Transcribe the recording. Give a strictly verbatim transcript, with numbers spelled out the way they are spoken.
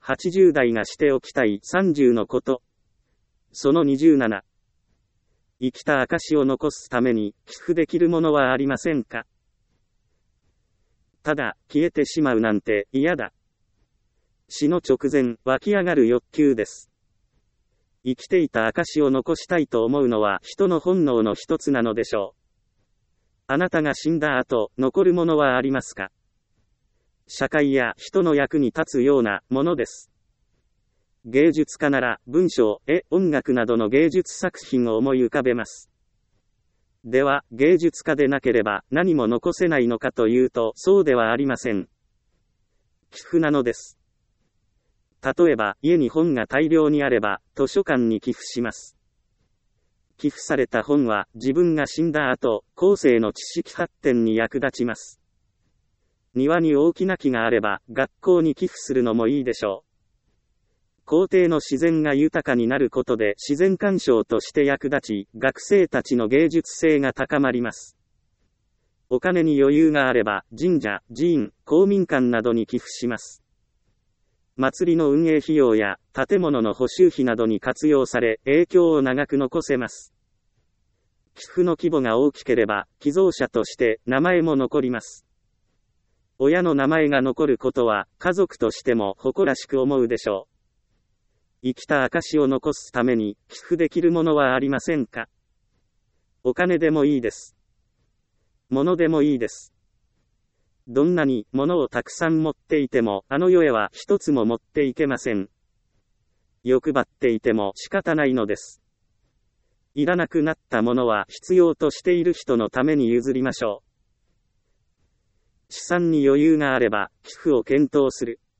はちじゅう代がしておきたいさんじゅうのこと。そのにじゅうなな。生きた証を残すために寄付できるものはありませんか？ただ、消えてしまうなんて嫌だ。死の直前、湧き上がる欲求です。生きていた証を残したいと思うのは人の本能の一つなのでしょう。あなたが死んだ後、残るものはありますか？社会や人の役に立つようなものです。芸術家なら、文章、絵、音楽などの芸術作品を思い浮かべます。では、芸術家でなければ何も残せないのかというと、そうではありません。寄付なのです。例えば、家に本が大量にあれば、図書館に寄付します。寄付された本は、自分が死んだ後、後世の知識発展に役立ちます。庭に大きな木があれば、学校に寄付するのもいいでしょう。校庭の自然が豊かになることで自然鑑賞として役立ち、学生たちの芸術性が高まります。お金に余裕があれば、神社、寺院、公民館などに寄付します。祭りの運営費用や建物の補修費などに活用され、影響を長く残せます。寄付の規模が大きければ、寄贈者として名前も残ります。親の名前が残ることは、家族としても誇らしく思うでしょう。生きた証を残すために寄付できるものはありませんか？お金でもいいです。物でもいいです。どんなに物をたくさん持っていても、あの世へは一つも持っていけません。欲張っていても仕方ないのです。いらなくなったものは必要としている人のために譲りましょう。資産に余裕があれば、寄付を検討する。